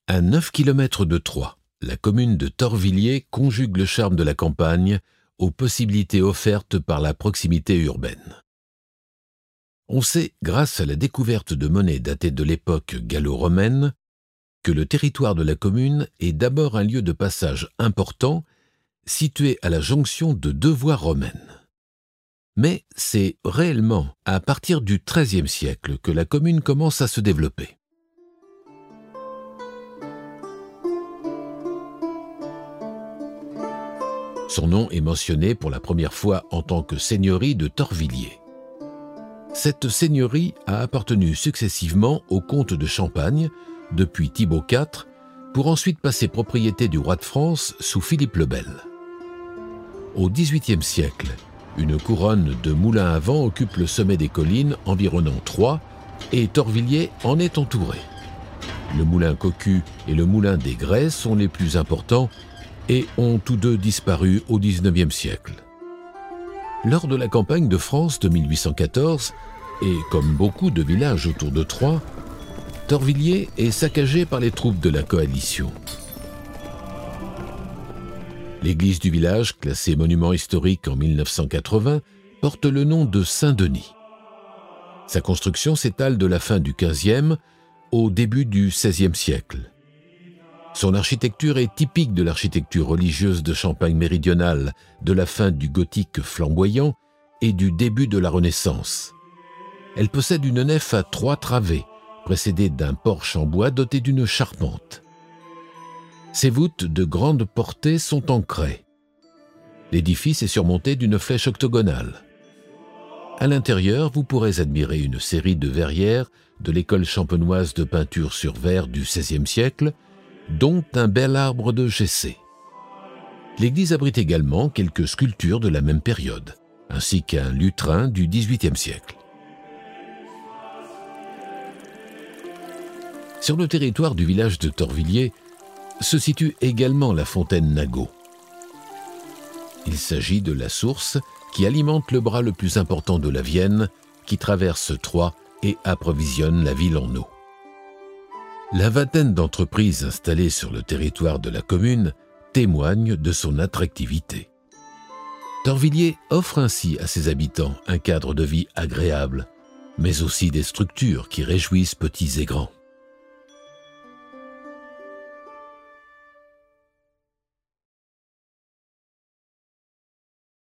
À 9 km de Troyes, la commune de Torvilliers conjugue le charme de la campagne aux possibilités offertes par la proximité urbaine. On sait, grâce à la découverte de monnaies datées de l'époque gallo-romaine, que le territoire de la commune est d'abord un lieu de passage important, situé à la jonction de deux voies romaines. Mais c'est réellement à partir du XIIIe siècle que la commune commence à se développer. Son nom est mentionné pour la première fois en tant que seigneurie de Torvilliers. Cette seigneurie a appartenu successivement aux comtes de Champagne, depuis Thibaut IV, pour ensuite passer propriété du roi de France sous Philippe le Bel. Au XVIIIe siècle, une couronne de moulins à vent occupe le sommet des collines environnant Troyes et Torvilliers en est entouré. Le moulin Cocu et le moulin des Grès sont les plus importants et ont tous deux disparu au XIXe siècle. Lors de la campagne de France de 1814, et comme beaucoup de villages autour de Troyes, Torvilliers est saccagé par les troupes de la coalition. L'église du village, classée monument historique en 1980, porte le nom de Saint-Denis. Sa construction s'étale de la fin du XVe au début du XVIe siècle. Son architecture est typique de l'architecture religieuse de Champagne méridionale, de la fin du gothique flamboyant et du début de la Renaissance. Elle possède une nef à 3 travées, précédée d'un porche en bois doté d'une charpente. Ses voûtes de grande portée sont en craie. L'édifice est surmonté d'une flèche octogonale. À l'intérieur, vous pourrez admirer une série de verrières de l'école champenoise de peinture sur verre du XVIe siècle, dont un bel arbre de Gessé. L'église abrite également quelques sculptures de la même période, ainsi qu'un lutrin du XVIIIe siècle. Sur le territoire du village de Torvilliers se situe également la fontaine Nagot. Il s'agit de la source qui alimente le bras le plus important de la Vienne, qui traverse Troyes et approvisionne la ville en eau. La vingtaine d'entreprises installées sur le territoire de la commune témoignent de son attractivité. Torvilliers offre ainsi à ses habitants un cadre de vie agréable, mais aussi des structures qui réjouissent petits et grands.